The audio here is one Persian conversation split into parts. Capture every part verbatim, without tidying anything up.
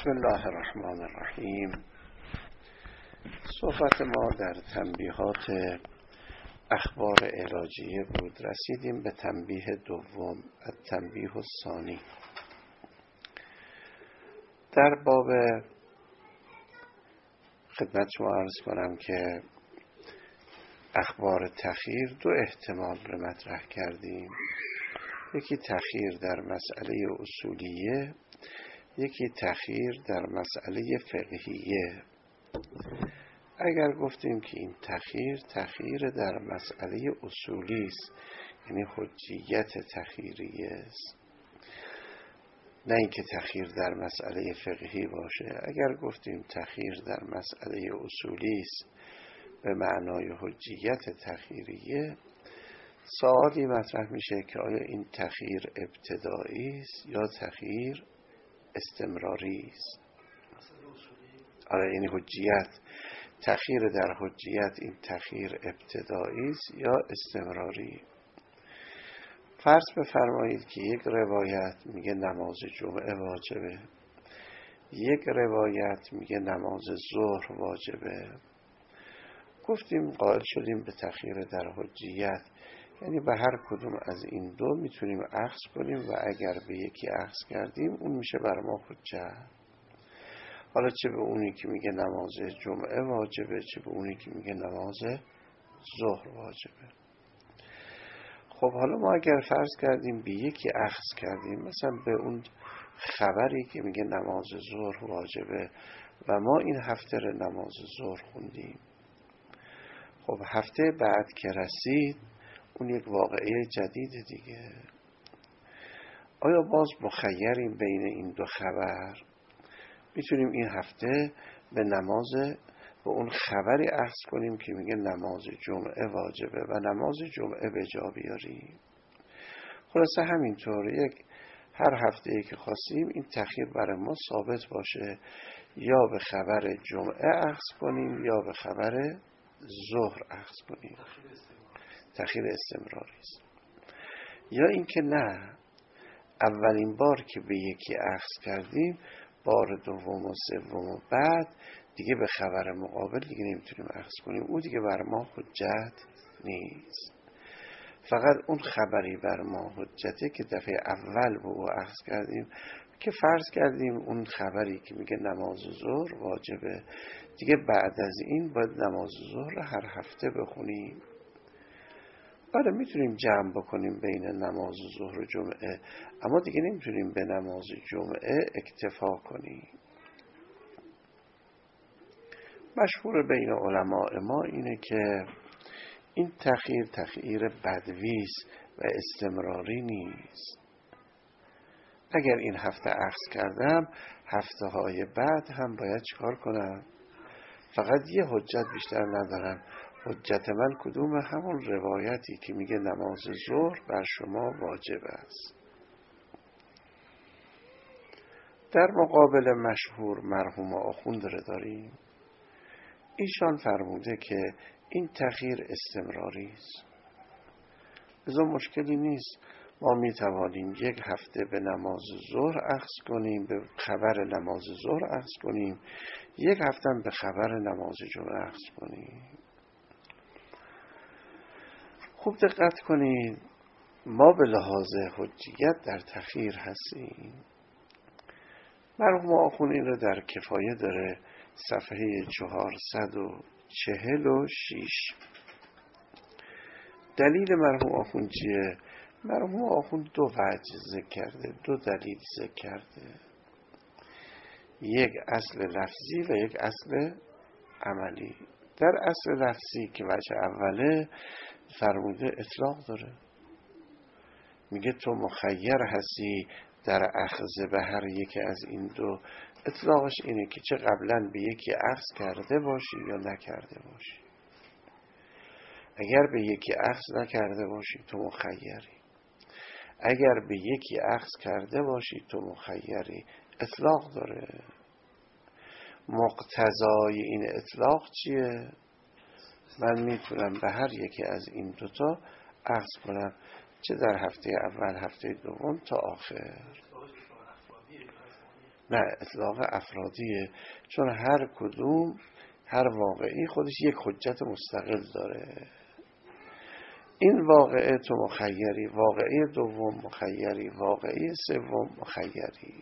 بسم الله الرحمن الرحیم. صحبت ما در تنبیهات اخبار علاجیه بود. رسیدیم به تنبیه دوم، التنبیه الثانی. در باب خدمت شما عرض کنم که اخبار تخییر دو احتمال رو مطرح کردیم. یکی تخییر در مسئله اصولیه، یکی تخییر در مسئله فقهیه. اگر گفتیم که این تخییر تخییر در مسئله اصولی است، یعنی حجیت تخییریه است، نه اینکه تخییر در مسئله فقهی باشه. اگر گفتیم تخییر در مسئله اصولی است به معنای حجیت تخییریه، سوالی مطرح میشه که آیا این تخییر ابتدایی است یا تخییر استمراری است؟ آره، این حجیت، تخییر در حجیت، این تخییر ابتدایی است یا استمراری؟ فرض بفرمایید که یک روایت میگه نماز جمعه واجبه، یک روایت میگه نماز ظهر واجبه. گفتیم قائل شدیم به تخییر در حجیت، یعنی به هر کدوم از این دو میتونیم اخذ کنیم و اگر به یکی اخذ کردیم اون میشه بر ما حجت. حالا چه به اونی که میگه نماز جمعه واجبه، چه به اونی که میگه نماز ظهر واجبه. خب حالا ما اگر فرض کردیم به یکی اخذ کردیم، مثلا به اون خبری که میگه نماز ظهر واجبه و ما این هفته رو نماز ظهر خوندیم، خب هفته بعد که رسید اون یک واقعه جدید دیگه. آیا باز مخیریم بین این دو خبر؟ میتونیم این هفته به نماز به اون خبری اخذ کنیم که میگه نماز جمعه واجبه و نماز جمعه به جا بیاریم. خلاصه همینطور یک هر هفته ای که خواستیم این تخییر برای ما ثابت باشه، یا به خبر جمعه اخذ کنیم یا به خبر ظهر اخذ کنیم. تخییر استمراری است. یا اینکه نه، اولین بار که به یکی اخذ کردیم، بار دوم و سوم و بعد دیگه به خبر مقابل دیگه نمیتونیم اخذ کنیم، او دیگه بر ما حجت نیست. فقط اون خبری بر ما حجته که دفعه اول به او اخذ کردیم، که فرض کردیم اون خبری که میگه نماز ظهر واجبه، دیگه بعد از این باید نماز ظهر هر هفته بخونیم. آره، میتونیم جمع بکنیم بین نماز ظهر و جمعه، اما دیگه نمیتونیم به نماز جمعه اکتفا کنیم. مشهور بین علماء ما اینه که این تخییر تخییر بدویست و استمراری نیست. اگر این هفته اخذ کردم، هفته های بعد هم باید چکار کنم؟ فقط یه حجت بیشتر ندارم. حجت من کدوم؟ همون روایتی که میگه نماز ظهر بر شما واجب است. در مقابل مشهور مرحوم آخوند رو داریم. ایشان فرموده که این تخییر استمراری است. لذا مشکلی نیست، ما میتوانیم یک هفته به نماز ظهر اخذ کنیم، به خبر نماز ظهر اخذ کنیم، یک هفته به خبر نماز جمعه اخذ کنیم. خوب دقت کنید، ما به لحاظ حجیت در تخییر هستیم. مرحوم آخوند این رو در کفایه داره، صفحه چهارصد و چهل و شش. دلیل مرحوم آخوند چیه؟ مرحوم آخوند دو وجه ذکر کرده، دو دلیل ذکر کرده، یک اصل لفظی و یک اصل عملی. در اصل لفظی که وجه اوله، فرموده اطلاق داره، میگه تو مخیر هستی در اخذ به هر یکی از این دو. اطلاقش اینه که چه قبلا به یکی اخذ کرده باشی یا نکرده باشی. اگر به یکی اخذ نکرده باشی تو مخیری، اگر به یکی اخذ کرده باشی تو مخیری. اطلاق داره. مقتضای این اطلاق چیه؟ من میتونم به هر یکی از این دوتا اخذ کنم، چه در هفته اول، هفته دوم تا آخر. نه، اطلاق افرادیه، چون هر کدوم هر واقعی خودش یک حجت مستقل داره. این واقعه تو مخیری، واقعه دوم مخیری، واقعه سوم مخیری.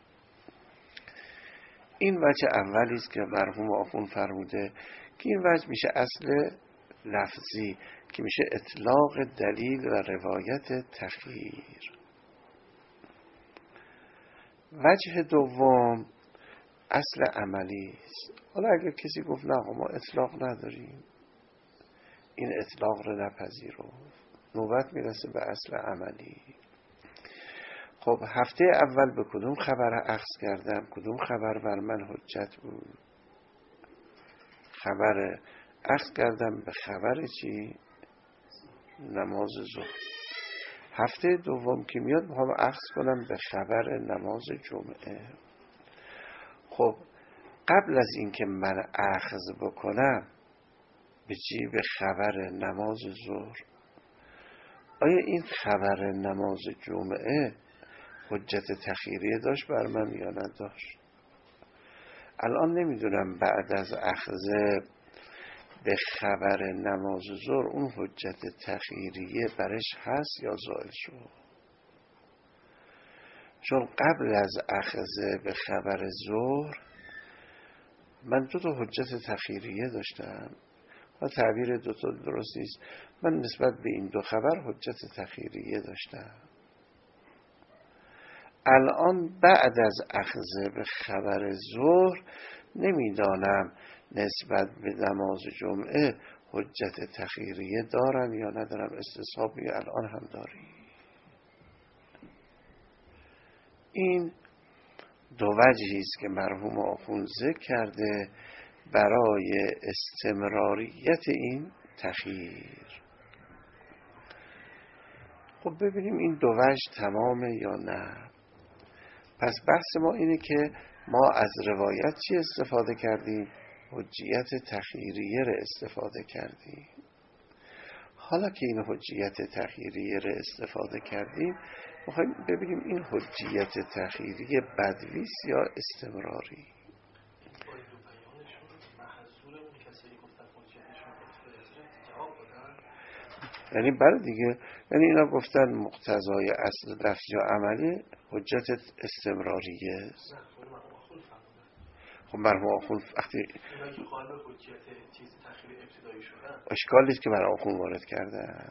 این وجه اولی است که مرحوم آخوند فرموده که این وجه میشه اصل لفظی که میشه اطلاق دلیل و روایت تخییر. وجه دوم اصل عملی است. حالا اگر کسی گفت نه ما اطلاق نداریم، این اطلاق رو نپذیرو، نوبت میرسه به اصل عملی. خب هفته اول به کدوم خبر اخذ کردم؟ کدوم خبر بر من حجت بود؟ خبر اخذ کردم به خبر چی؟ نماز ظهر. هفته دوم که میاد میخوام اخذ کنم به خبر نماز جمعه. خب قبل از اینکه من اخذ بکنم به چی؟ به خبر نماز ظهر، آیا این خبر نماز جمعه حجت تخیریه داشت بر من یا نداشت؟ الان نمیدونم بعد از اخذ به خبر نماز ظهر اون حجت تخیریه برش هست یا زائل شد. چون قبل از اخذ به خبر ظهر من دو تا حجت تخیریه داشتم و تعبیر دو تا درست نیست. من نسبت به این دو خبر حجت تخیریه داشتم. الان بعد از اخذ به خبر ظهر نمیدانم نسبت به نماز جمعه حجت تخیریه دارم یا ندارم. استصحابی الان هم داری. این دو وجهی است که مرحوم آخوند ذکر کرده برای استمراریت این تخییر. خب ببینیم این دو وجه تمامه یا نه. پس بحث ما اینه که ما از روایت چی استفاده کردیم؟ حجیت تخییریه رو استفاده کردیم. حالا که این حجیت تخییریه رو استفاده کردیم میخوایم ببینیم این حجیت تخییریه بدویست یا استمراری. یعنی برای دیگه، یعنی اینا گفتن مقتضای اصل لفظی و عملی حجت استمراریه. خب مرحوم آخوند وقتی اشکالی است که برای آخوند وارد کرده.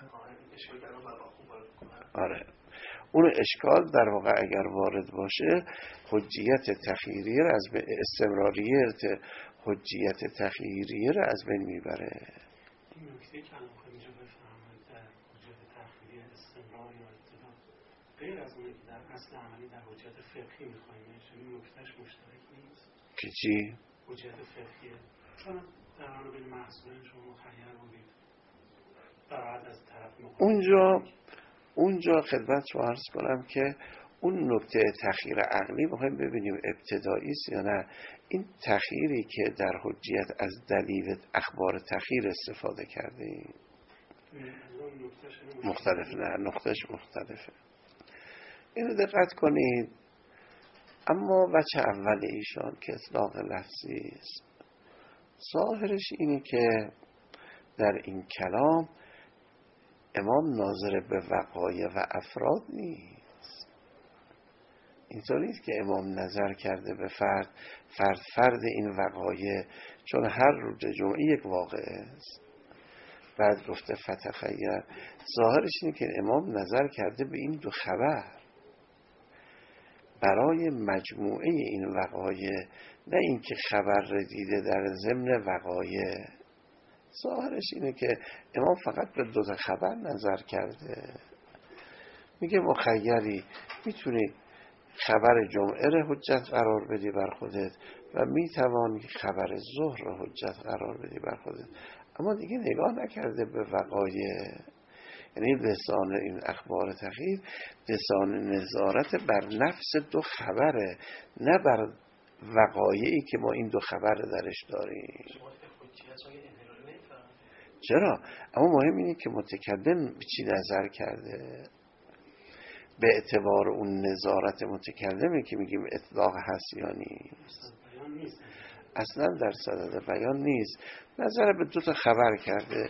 آره اون اشکال در واقع اگر وارد باشه حجیت تخییریه رو از بین، استمراریت حجیت تخییریه رو از بین میبره. این نکته که الان خواهیم اینجا بفهمید در حجت تخییریه استمرار یا ابتدا غیر از اونه که در اصل عملی در حجت فقهی میخوایم این نکتهش مشترک نیست که چی؟ حجت فقهیه. چون در آن بین محصولین شما مخیر بودید بعد از طرف مقابل اونجا اونجا خدمت رو عرض کنم که اون نکته تخییر عقلی بخوایم ببینیم ابتدایی است یا نه. این تخییری که در حجیت از دلیل اخبار تخییر استفاده کردیم مختلف، نه نقطهش مختلفه. اینو دقت کنید. اما وجه اول ایشان که اطلاق لفظی است ظاهرش اینه که در این کلام امام ناظر به وقایع و افراد نیست. اینطور نیست که امام نظر کرده به فرد فرد فرد این وقایع، چون هر روز جمعه یک واقعه است. بعد گفته فتخیر. ظاهرش اینه که امام نظر کرده به این دو خبر برای مجموعه این وقایع، نه اینکه خبر را دیده در ضمن وقایع. ظاهرش اینه که امام فقط به دو تا خبر نظر کرده. میگه مخیری میتونی خبر جمعه را حجت قرار بدی بر خودت و میتوانی خبر ظهر را حجت قرار بدی بر خودت، اما دیگه نگاه نکرده به وقایع. یعنی لسان این اخبار تخییر لسان نظارت بر نفس دو خبره، نه بر وقایعی که ما این دو خبر درش داریم. چرا؟ اما مهم اینه که متکلم به چی نظر کرده. به اعتبار اون نظارت متکلمه که میگیم اطلاق هست یا نیست. اصلا در صدد بیان نیست. نظر به دو تا خبر کرده.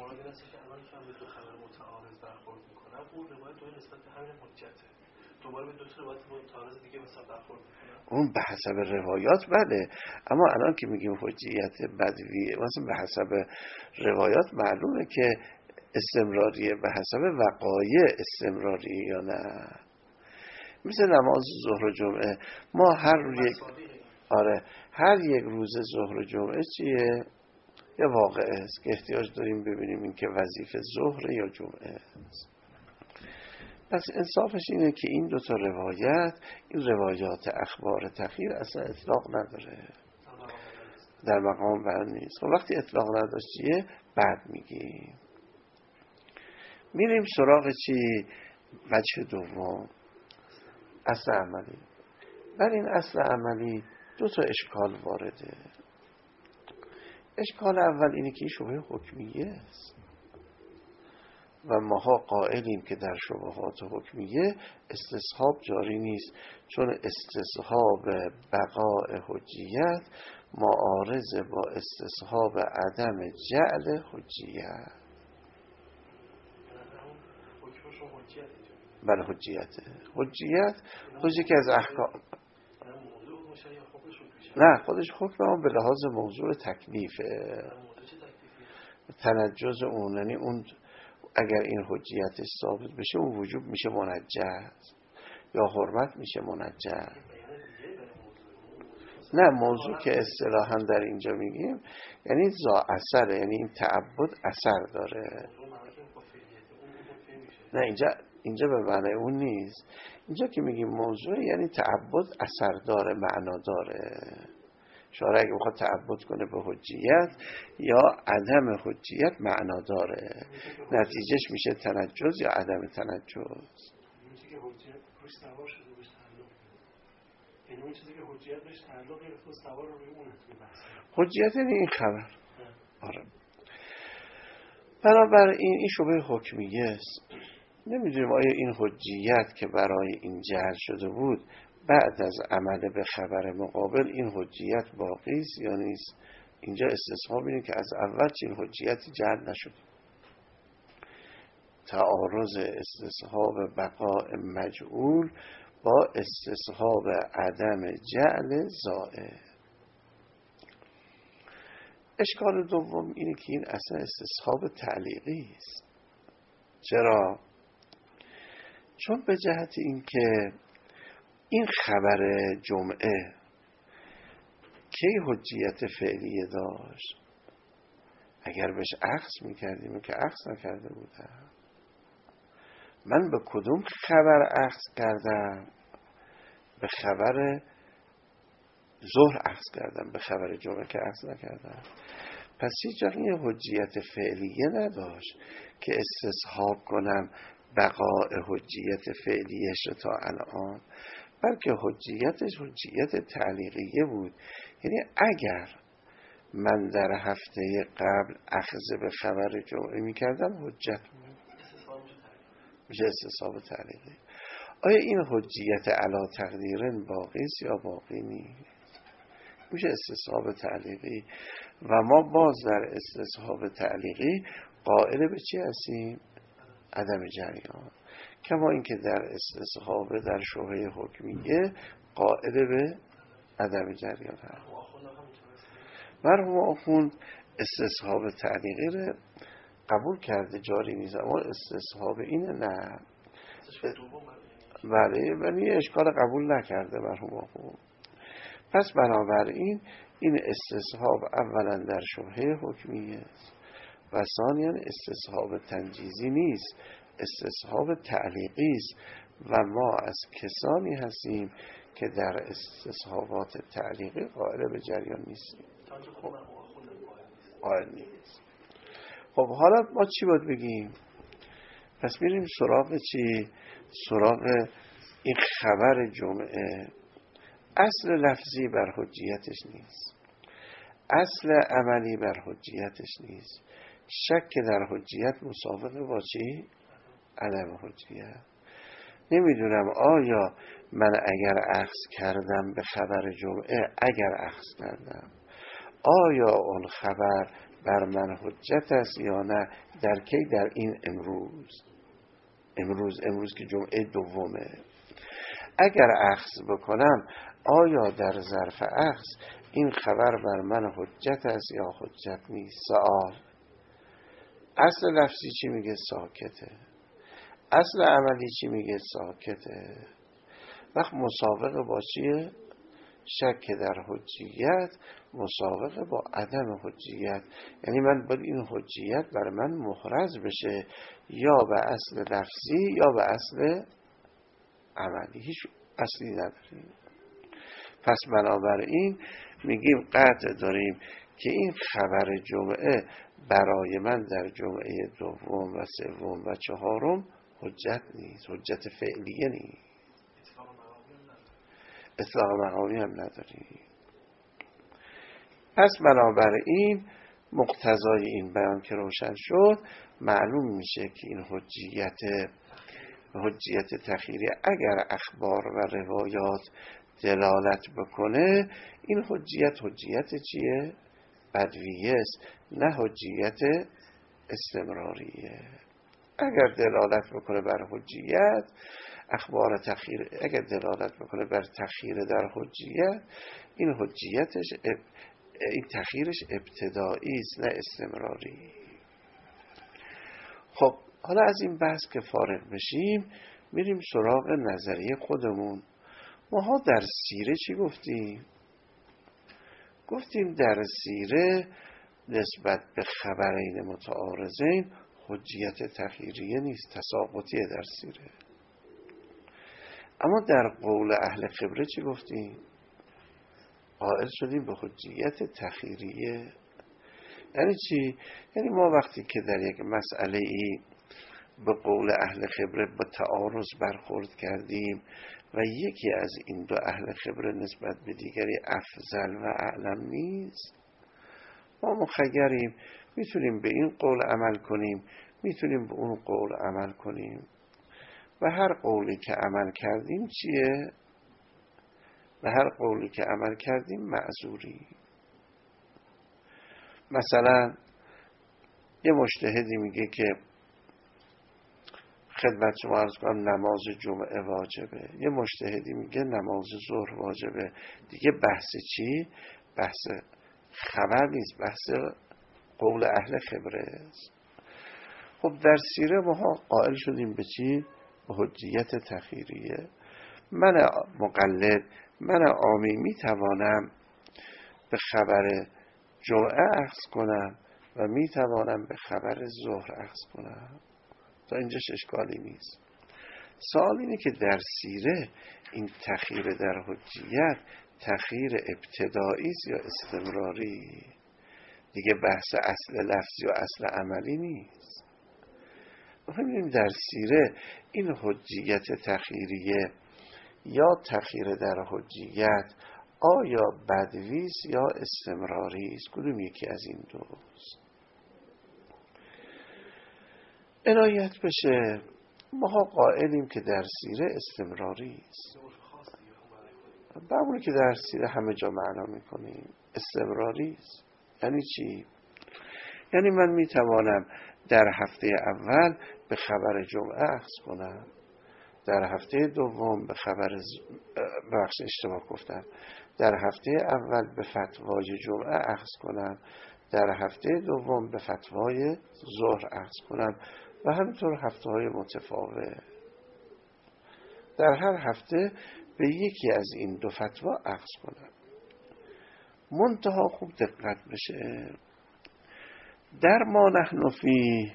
اون به حسب روایات بله، اما الان که میگیم حجیت بدوی مثلا به حسب روایات معلومه که استمراریه، به حسب وقایع استمراریه یا نه. مثل نماز ظهر و جمعه ما هر یک آره هر یک روز ظهر و جمعه چیه؟ یه واقعه است که احتیاج داریم ببینیم این که وظیفه ظهر یا جمعه است. پس انصافش اینه که این دوتا روایت، این روایات اخبار تخیر اصلا اطلاق نداره، در مقام بیان نیست. خب وقتی اطلاق نداشت چیه؟ بعد میگیم. میریم سراغ چی؟ وجه دوم، اصل عملی. در این اصل عملی دو تا اشکال وارده. اشکال اول اینه که این شبهه حکمیه است و ماها قائلیم که در شبهات حکمیه استصحاب جاری نیست، چون استصحاب بقاء حجیت معارض با استصحاب عدم جعل حجیت. بله حجیته. حجیت خودش که از احکام نه خودش حکم اون به لحاظ موضوع تکلیفه، تنجز اون، یعنی اون اگر این حجیتش ثابت بشه اون وجوب میشه منجز یا حرمت میشه منجز. نه موضوع که اصطلاحاً در اینجا میگیم یعنی زا اثره، یعنی این تعبد اثر داره. نه اینجا اینجا به معنی اون نیست. اینجا که میگیم موضوع یعنی تعبد اثر داره، معنا داره. شارع اگه بخواد تعبد کنه به حجیت یا عدم حجیت معنا داره، نتیجهش میشه تنجز یا عدم تنجز. اون چیزی که حجیت روش سوار شده بهش تعلق، یعنی اون چیزی که حجیت بهش تعلق گرفته و سوار رو روی اونه توی بحث. حجیت یعنی این خبر. آره. بنابراین این شبهه حکمیه است. نمیدونیم آیا این حجیت که برای این جعل شده بود بعد از عمل به خبر مقابل این حجیت باقی است یا نیست. اینجا استصحاب اینه که از اول چین حجیت جعل نشد. تعارض استصحاب بقاء مجعول با استصحاب عدم جعل زائد. اشکال دوم اینه که این اصلا استصحاب تعلیقی است. چرا؟ چون به جهت این که این خبر جمعه کی حجیت فعلیه داشت؟ اگر بهش اخذ میکردیم که اخذ نکرده بودم. من به کدوم خبر اخذ کردم؟ به خبر ظهر اخذ کردم، به خبر جمعه که اخذ نکردم. پس هیچ جا این حجیت فعلیه نداشت که استصحاب کنم بقاء حجیت فعلیش رو تا الان، بلکه حجیتش حجیت تعلیقیه بود. یعنی اگر من در هفته قبل اخذ به خبر جمعه می کردم حجت بود، میشه استصحاب تعلیقی. آیا این حجیت علا تقدیرن باقی است یا باقی نیست؟ میشه استصحاب تعلیقی. و ما باز در استصحاب تعلیقی قائل به چی هستیم؟ عدم جریان. کما اینکه در استصحاب در شبهه حکمیه قائل به عدم جریان هست. مرحوم آخوند استصحاب تعلیقی رو قبول کرده، جاری نیست، اما استصحاب اینه نه. بله ولی اشکال قبول نکرده مرحوم آخوند. پس بنابراین این استصحاب اولا در شبهه حکمیه و ثانیاً استصحاب تنجیزی نیست، استصحاب تعلیقی است و ما از کسانی هستیم که در استصحابات تعلیقی قائل به جریان نیستیم. خب قائل نیست. خب حالا ما چی باید بگیم؟ پس میریم سراغ چی؟ سراغ این خبر جمعه. اصل لفظی بر حجیتش نیست، اصل عملی بر حجیتش نیست. شک در حجیت مسابقه با چی؟ عدم حجیت. نمیدونم آیا من اگر اخذ کردم به خبر جمعه، اگر اخذ کردم آیا اون خبر بر من حجت است یا نه؟ در کی؟ در این امروز امروز امروز که جمعه دومه. اگر اخذ بکنم آیا در ظرف اخذ این خبر بر من حجت است یا حجت نیست؟ سوال. اصل لفظی چی میگه؟ ساکته. اصل عملی چی میگه؟ ساکته. وقت مسابقه با چیه؟ شک در حجیت مسابقه با عدم حجیت. یعنی من باید این حجیت بر من محرز بشه یا به اصل لفظی یا به اصل عملی. هیچ اصلی نداریم. پس بنابراین میگیم قطع داریم که این خبر جمعه برای من در جمعه دوم و سوم و چهارم حجت نیست، حجت فعلیه نیست، اطلاق مقامی هم نداریم. پس بنابراین مقتضای این بیان که روشن شد، معلوم میشه که این حجیت حجیت تخیری اگر اخبار و روایات دلالت بکنه، این حجیت حجیت چیه؟ بدویه است، نه حجیت استمراریه. اگر دلالت بکنه بر حجیت اخبار تخیر، اگر دلالت بکنه بر تخیر در حجیت، این حجیتش این تخیرش ابتدایی است نه استمراری. خب حالا از این بحث که فارغ بشیم میریم سراغ نظریه خودمون. ماها در سیره چی گفتیم؟ گفتیم در سیره نسبت به خبرین متعارضین حجیت تخیریه نیست، تساقطیه در سیره. اما در قول اهل خبره چی گفتیم؟ قائل شدیم به حجیت تخیریه. یعنی چی؟ یعنی ما وقتی که در یک مسئله ای به قول اهل خبره با تعارض برخورد کردیم و یکی از این دو اهل خبره نسبت به دیگری افضل و اعلم نیست، ما مخیریم، میتونیم به این قول عمل کنیم، میتونیم به اون قول عمل کنیم و هر قولی که عمل کردیم چیه؟ و هر قولی که عمل کردیم معذوری. مثلا یه مجتهدی میگه که خدمت شما عرض کنم نماز جمعه واجبه، یه مجتهدی میگه نماز ظهر واجبه. دیگه بحث چی؟ بحث خبر نیست، بحث قول اهل خبره است. خب در سیره ما قائل شدیم به چی؟ به حجیت تخیریه. من مقلد، من عامی میتوانم به خبر جمعه اخذ کنم و میتوانم به خبر ظهر اخذ کنم، تا اینجاش اشکالی نیست. سوال اینه که در سیره این تخییر در حجیت تخییر ابتدایی است یا استمراری؟ دیگه بحث اصل لفظی و اصل عملی نیست. ببینیم در سیره این حجیت تخییریه یا تخییر در حجیت آیا بدوی است یا استمراری است؟ کدوم یکی از این دوست؟ عنایت بشه. ما قائلیم که در سیره استمراری است. همونی که در سیره همه جا معنا میکنیم استمراری است. یعنی چی؟ یعنی من میتوانم در هفته اول به خبر جمعه اخذ کنم، در هفته دوم به خبر بخش اشتباه گفتم در هفته اول به فتوای جمعه اخذ کنم، در هفته دوم به فتوای ظهر اخذ کنم و همینطور هفته های متفاوت. در هر هفته به یکی از این دو فتوا اخذ کنم. منتها خوب دقت بشه، در ما نحن فی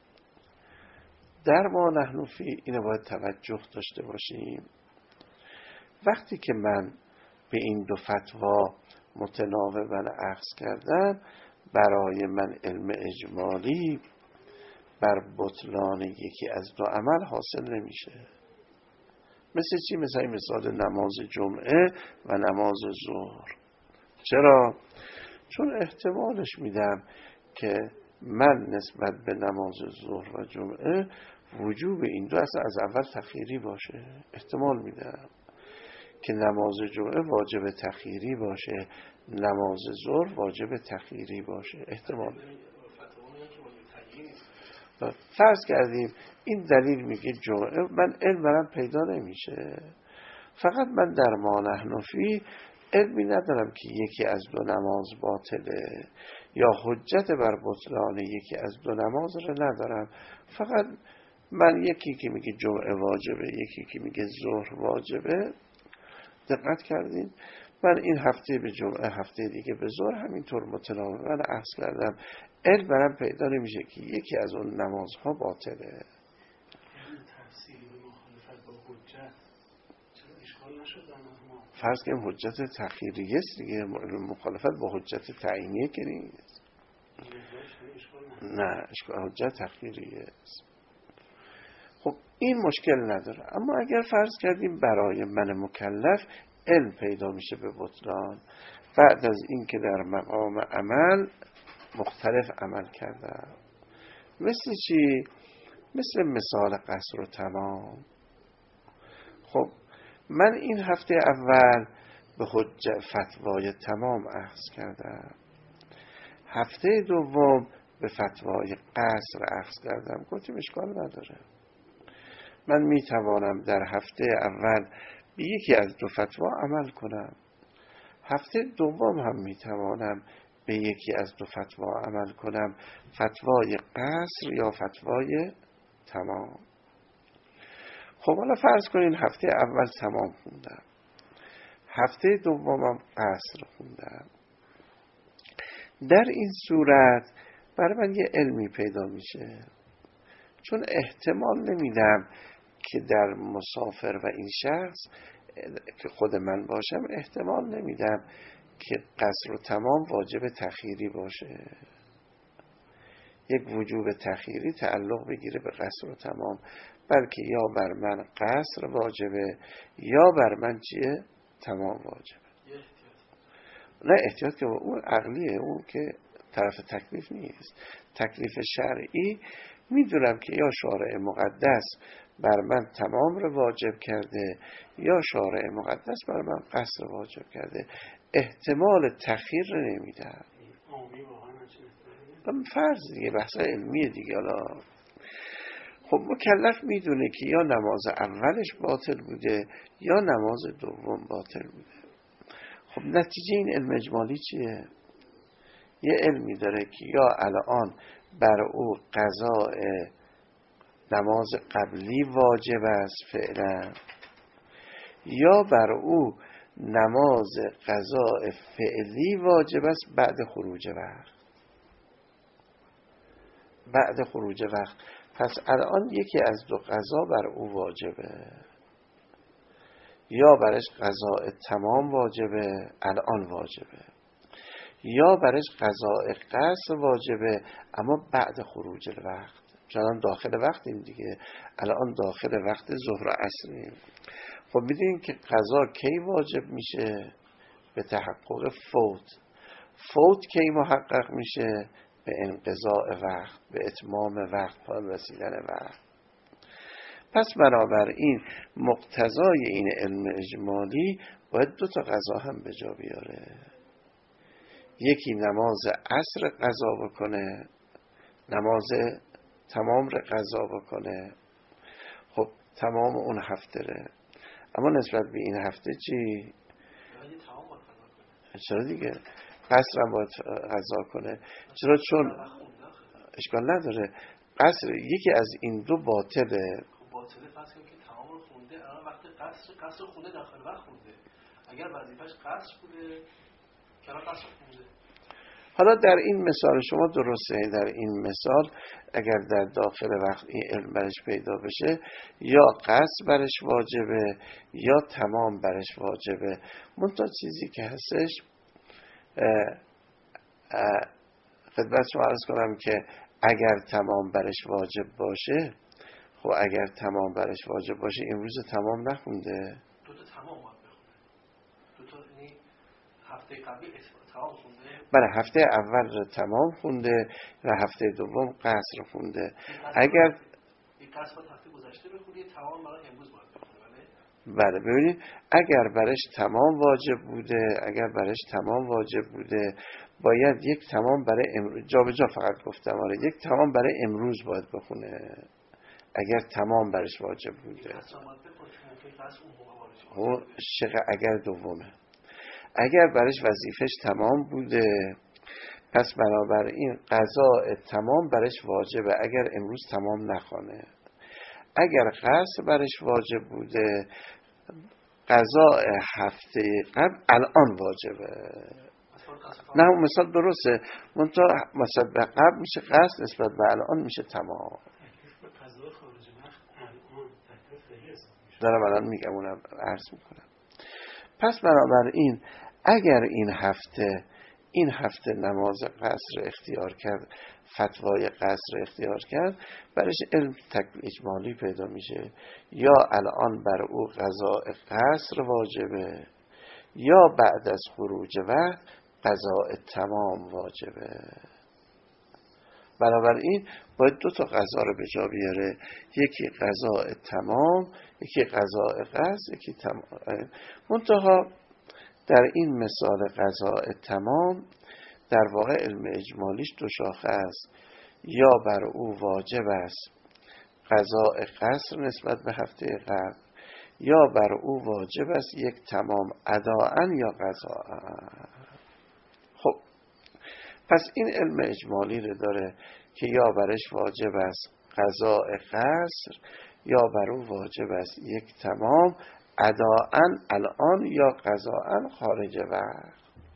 در ما نحن فی اینو باید توجه داشته باشیم. وقتی که من به این دو فتوا متناوباً اخذ کردم، برای من علم اجمالی بر بطلان یکی از دو عمل حاصل نمیشه. مثل چی؟ مثل این مثال نماز جمعه و نماز ظهر. چرا؟ چون احتمالش میدم که من نسبت به نماز ظهر و جمعه وجوب این دو اصلا از اول تخییری باشه. احتمال میدم که نماز جمعه واجب تخییری باشه، نماز ظهر واجب تخییری باشه. احتمال فرض کردیم این دلیل میگه جمعه، من علم برام پیدا نمیشه، فقط من در ما نحن فی علمی ندارم که یکی از دو نماز باطله یا حجت بر بطلان یکی از دو نماز رو ندارم، فقط من یکی که میگه جمعه واجبه، یکی که میگه ظهر واجبه. دقت کردین؟ من این هفته به جمعه، هفته دیگه به ظهر، همینطور متناوباً من عرض کردم علم برام پیدا نمیشه که یکی از اون نمازها باطله. فرض کنیم حجت تخییریه است دیگه، مخالفت با حجت تعیینیه که نیست. نه، حجت تخییریه است. خب این مشکل نداره. اما اگر فرض کردیم برای من مکلف علم پیدا میشه به بطلان بعد از این که در مقام عمل مختلف عمل کردم، مثل چی؟ مثل مثال قصر و تمام. خب من این هفته اول به حجت فتوای تمام اخذ کردم، هفته دوم به فتوای قصر اخذ کردم. گفتیم اشکال نداره، من می توانم در هفته اول به یکی از دو فتوا عمل کنم، هفته دوم هم می توانم به یکی از دو فتوا عمل کنم، فتوای قصر یا فتوای تمام. خب حالا فرض کنین هفته اول تمام خوندم، هفته دومم قصر خوندم. در این صورت برای من یه علمی پیدا میشه، چون احتمال نمیدم که در مسافر و این شخص که خود من باشم احتمال نمیدم که قصر و تمام واجب تخییری باشه، یک وجوب تخییری تعلق بگیره به قصر و تمام، بلکه یا بر من قصر واجبه یا بر من چیه؟ تمام واجبه. نه احتیاط که اون عقلیه، اون که طرف تکلیف نیست. تکلیف شرعی میدونم که یا شارع مقدس بر من تمام رو واجب کرده یا شارع مقدس بر من قصر واجب کرده، احتمال تخییر رو نمیدم. فرض دیگه، بحث علمیه دیگه. حالا خب مکلف میدونه که یا نماز اولش باطل بوده یا نماز دوم باطل بوده. خب نتیجه این علم اجمالی چیه؟ یه علمی داره که یا الان بر او قضاء نماز قبلی واجب است فعلا، یا بر او نماز قضاء فعلی واجب است بعد خروج وقت. بعد خروج وقت پس الان یکی از دو قضا بر او واجبه، یا برش قضاء تمام واجبه الان واجبه، یا برش قضاء قصر واجبه اما بعد خروج وقت. چون داخل وقتیم دیگه، الان داخل وقت ظهر و عصریم. خب میدونیم که قضا کی واجب میشه؟ به تحقق فوت. فوت کی محقق میشه؟ به انقضاء وقت، به اتمام وقت، پایان رسیدن وقت. پس بنابراین مقتضای این علم اجمالی باید دو تا قضا هم به جا بیاره، یکی نماز عصر قضا بکنه، نماز تمام رو قضا بکنه. خب تمام اون هفته ره، اما نسبت به این هفته چی؟ چرا دیگه؟ قصر هم باید قضا کنه. چرا؟ چون اشکال نداره قصر یکی از این دو باطله. باطله فرض کنیم که تمام رو خونده، الان وقت قصر قصر خونده داخل وقت خونده، اگر وظیفش قصر بوده چرا قصر خونده؟ حالا در این مثال شما درسته، در این مثال اگر در داخل وقت این علم برش پیدا بشه یا قصر برش واجبه یا تمام برش واجبه. منتها چیزی که هستش خدمت شما عرض کنم که اگر تمام برش واجب باشه، خب اگر تمام برش واجب باشه این روز تمام نخونده، دو تا تمام باید بخونه، دو تا یعنی هفته قبلی تمام خونده. بله هفته اول رو تمام خونده و هفته دوم قصر خونده. اگر یک قصد باید هفته گذشته بخونی، تمام برای امروز باید بخونی. بله ببینید اگر برش تمام واجب بوده اگر برش تمام واجب بوده باید یک تمام برای امروز، جا به جا فقط گفتم آره، یک تمام برای امروز باید بخونه اگر تمام برش واجب بوده. اون شقه اگر دومه، اگر برش وظیفش تمام بوده پس بنابراین قضاء تمام برش واجبه اگر امروز تمام نخونه. اگر قصر برش واجب بوده قضاء هفته قبل الان واجبه. نه اون مثال درسته، منتها مثلا به قبل میشه قصر، نسبت به الان میشه تمام. دارم الان میگم اونم عرض میکنم. پس بنابراین اگر این هفته این هفته نماز قصر اختیار کرد، فتوای قصر اختیار کرد، برش علم تکلیف اجمالی پیدا میشه، یا الان بر او قضاء قصر واجبه یا بعد از خروج وقت قضاء تمام واجبه. بنابراین باید دو تا قضا رو به جا بیاره، یکی قضاء تمام یکی قضاء قصر یکی تمام. منتها در این مثال قضاء تمام در واقع علم اجمالیش دو شاخه است، یا بر او واجب است قضاء قصر نسبت به هفته قبل یا بر او واجب است یک تمام اداءً یا قضاءً. خب پس این علم اجمالی رو داره که یا برش واجب است قضاء قصر یا بر او واجب است یک تمام اداءً الان یا قضاءً خارج وقت.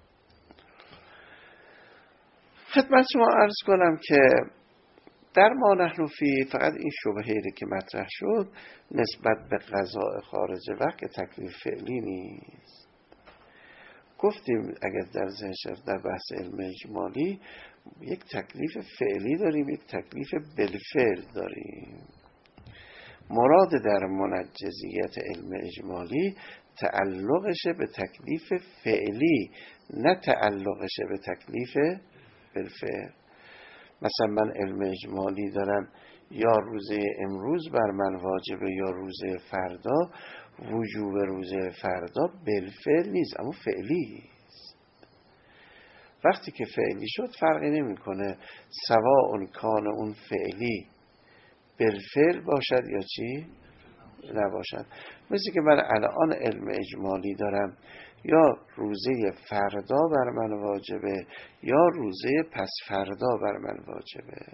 خدمت شما عرض کنم که در ما نحن فی فقط این شبهه‌ای که مطرح شد نسبت به قضاء خارج وقت که تکلیف فعلی نیست. گفتیم اگر در ذهن در بحث علم اجمالی یک تکلیف فعلی داریم یک تکلیف بالفعل داریم. مراد در منجزیت علم اجمالی تعلقشه به تکلیف فعلی نه تعلقشه به تکلیف بالفعل. مثلا من علم اجمالی دارم یا روزه امروز بر من واجبه یا روزه فردا، وجوب روزه فردا بالفعل نیست اما فعلی است. وقتی که فعلی شد فرقی نمی کنه سواء کان اون فعلی بالفعل باشد یا چی نباشد. مثل که من الان علم اجمالی دارم یا روزه فردا بر من واجبه یا روزه پس فردا بر من واجبه.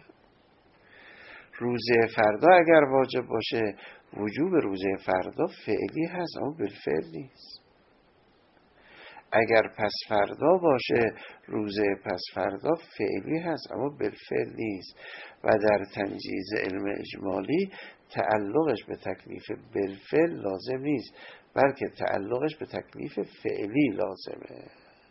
روزه فردا اگر واجب باشه وجوب روزه فردا فعلی هست اما بالفعل نیست. اگر پس فردا باشه روزه پس فردا فعلی هست اما بالفعل نیست. و در تنجیز علم اجمالی تعلقش به تکلیف بالفعل لازم نیست بلکه تعلقش به تکلیف فعلی لازمه.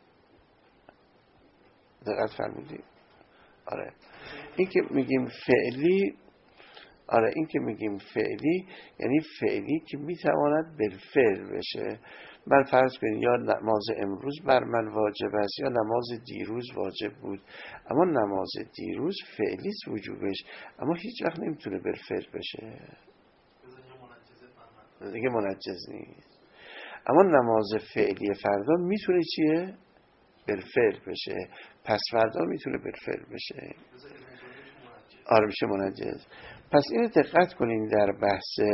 دقت فرمودید؟ آره این که میگیم فعلی آره این که میگیم فعلی یعنی فعلی که میتواند بالفعل بشه. من فرض کنید یا نماز امروز بر من واجب است یا نماز دیروز واجب بود، اما نماز دیروز فعلی است وجوبش اما هیچ وقت نمیتونه بالفعل بشه دیگه منجز نیست. اما نماز فعلی فردا میتونه چیه؟ بالفعل بشه. پس فردا میتونه بالفعل بشه. آره میشه منجز. پس اینو دقت کنین در بحث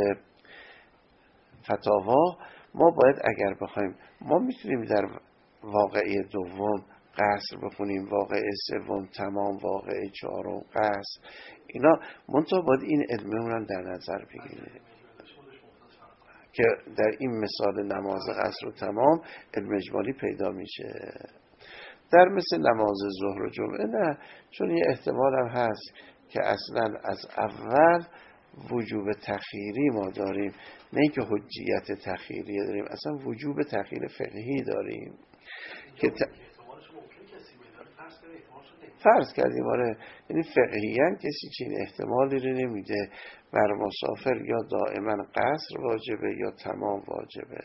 فتاوا ما باید اگر بخوایم ما میتونیم در واقعه دوم قصر بخونیم، واقعه سوم تمام، واقعه چهارم قصر، اینا منتها باید این علمه اونم در نظر بگیریم که در این مثال نماز قصر و تمام علم اجمالی پیدا میشه. در مثل نماز ظهر و جمعه نه، چون یه احتمال هم هست که اصلا از اول وجوب تخییری ما داریم، نه اینکه حجیت تخییری داریم، اصلا وجوب تخییر فقهی داریم که ت... فرض کردیم آره، یعنی فقهیاً کسی چین احتمالی رو نمیده بر مسافر یا دائما قصر واجبه یا تمام واجبه.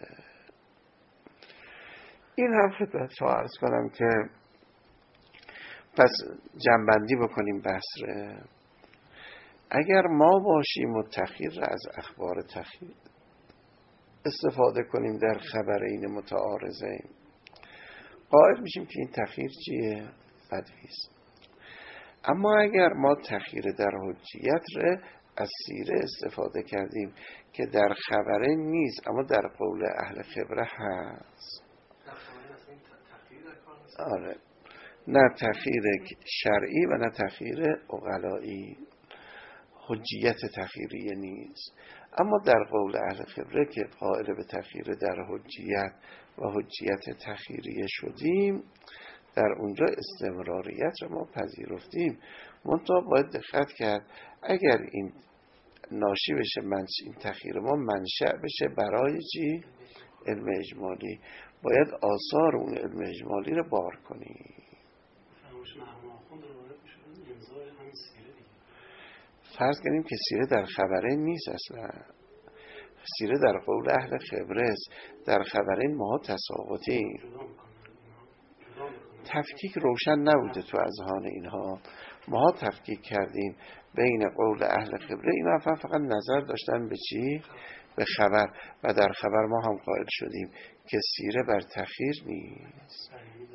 این هم خدمت شما عرض کنم که پس جنبندی بکنیم بحث رو. اگر ما باشیم و تخییر را از اخبار تخییر استفاده کنیم در خبرین متعارضین، قائل میشیم که این تخییر چیه؟ بدویست. اما اگر ما تخییر در حجیت را از سیره استفاده کردیم که در خبره نیست اما در قول اهل خبره هست، آره، نه تخییر شرعی و نه تخییر عقلایی، حجیت تخییری نیست. اما در قول اهل خبره که قائل به تخییر در حجیت و حجیت تخییری شدیم، در اونجا استمراریت رو ما پذیرفتیم. منتها باید دقت کرد اگر این ناشی بشه منش این تخییر ما منشأ بشه برای چی؟ علم اجمالی، باید آثار اون علم اجمالی رو بار کنیم. فرض کنیم که سیره در خبره نیست، اصلا سیره در قول اهل خبره است، در خبره ما تساقطیم. تفکیک روشن نبوده تو اذهان اینها، ما تفکیک کردیم بین قول اهل خبره، اینا فقط نظر داشتن به چی؟ به خبر، و در خبر ما هم قائل شدیم که سیره بر تخییر نیست.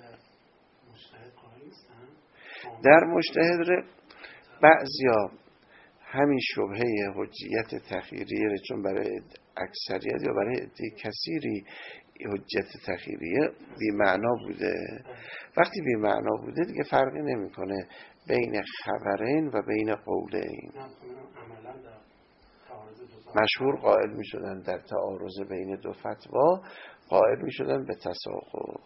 در مجتهد بعضیا همین شبهه حجیت تخییریه، چون برای اکثریت یا برای عده کثیری حجت تخییریه بی معنا بوده. وقتی بی معنا بوده دیگه فرقی نمیکنه بین خبرین و بین قولین. مشهور قائل می شدن در تعارض بین دو فتوا، قائل می شدن به تساقط.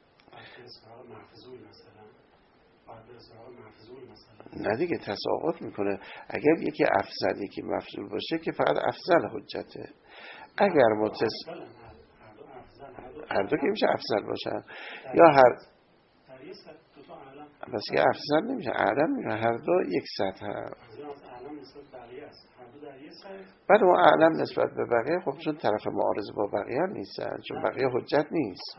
نه دیگه تساقط میکنه. اگر یکی افضل یکی مفضول باشه که فقط افضل حجته. اگر متصل هر دو که میشه افضل باشن، یا هر بس یه افضل نمیشه، اعلم میشه، هر دو یک سطح هست. بعد اون اعلم نسبت به بقیه، خب چون طرف معارض با بقیه هم نیستن، چون بقیه حجت نیست.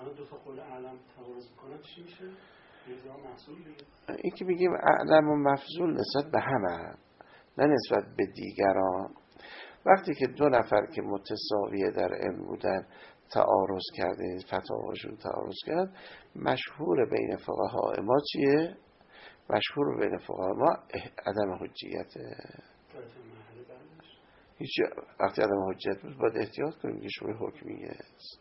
این که میگیم اعلم و مفضول نسبت به همه، نه نسبت به دیگران. وقتی که دو نفر که متساویه در علم بودن تعارض کرده، فتاواشون تعارض کرد، مشهور بین فقها ما چیه؟ مشهور بین فقها ما عدم حجیته. هیچ وقتی عدم حجیت بود باید احتیاط کنیم که شبه حکمیه است.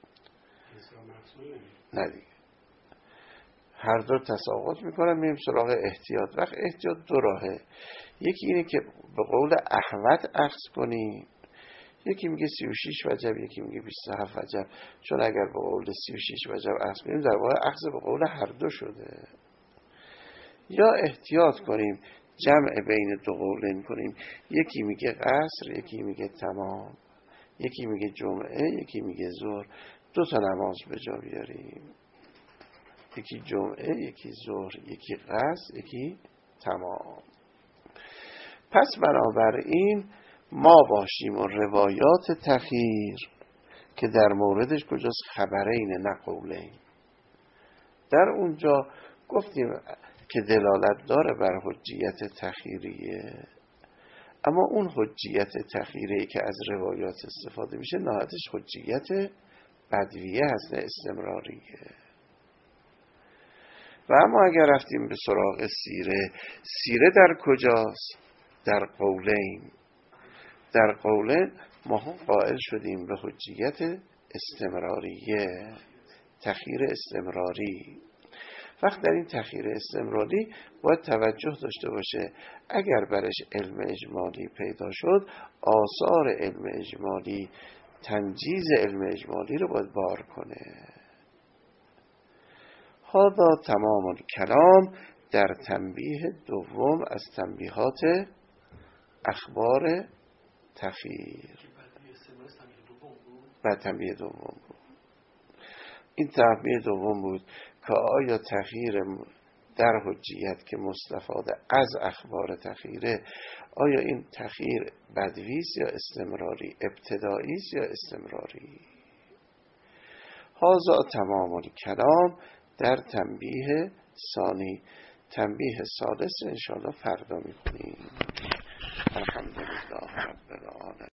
نه دیگه هر دو تساقط میکنن، میریم سراغ احتیاط. وقت احتیاط دو راهه، یکی اینه که به قول احوط اخذ کنی، یکی میگه سی و شش وجب، یکی میگه بیست و هفت وجب. چون اگر به قول سی و شش وجب اخذ کنیم در واقع اخذ به قول هر دو شده. یا احتیاط کنیم جمع بین دو قولین کنیم، یکی میگه قصر، یکی میگه تمام، یکی میگه جمعه، یکی میگه ظهر. دو تا نماز به جا بیاریم، یکی جمعه، یکی ظهر، یکی قصر، یکی تمام. پس بنابراین ما باشیم و روایات تخییر که در موردش کجاست؟ خبرین نه قولین. در اونجا گفتیم که دلالت داره بر حجیت تخییریه، اما اون حجیت تخییری که از روایات استفاده میشه نهایتش حجیت بدویه هست، نه استمراریه. و اما اگر رفتیم به سراغ سیره، سیره در کجاست؟ در قولین. در قولین ما هم قائل شدیم به حجیت استمراریه، تخییر استمراری. وقت در این تخییر استمراری باید توجه داشته باشه اگر برش علم اجمالی پیدا شد، آثار علم اجمالی، تنجیز علم اجمالی رو باید بار کنه. هذا تمام الکلام در تنبیه دوم از تنبیهات اخبار تخییر. و تنبیه دوم بود. این تنبیه دوم بود که آیا تخییر در حجیت که مستفاده از اخبار تخییره، آیا این تخییر بدویست یا استمراری، ابتدایی است یا استمراری. هذا تمام الکلام در تنبیه ثانی. تنبیه ثالث انشاءالله فردا میکنیم. الحمدلله رب العالمین.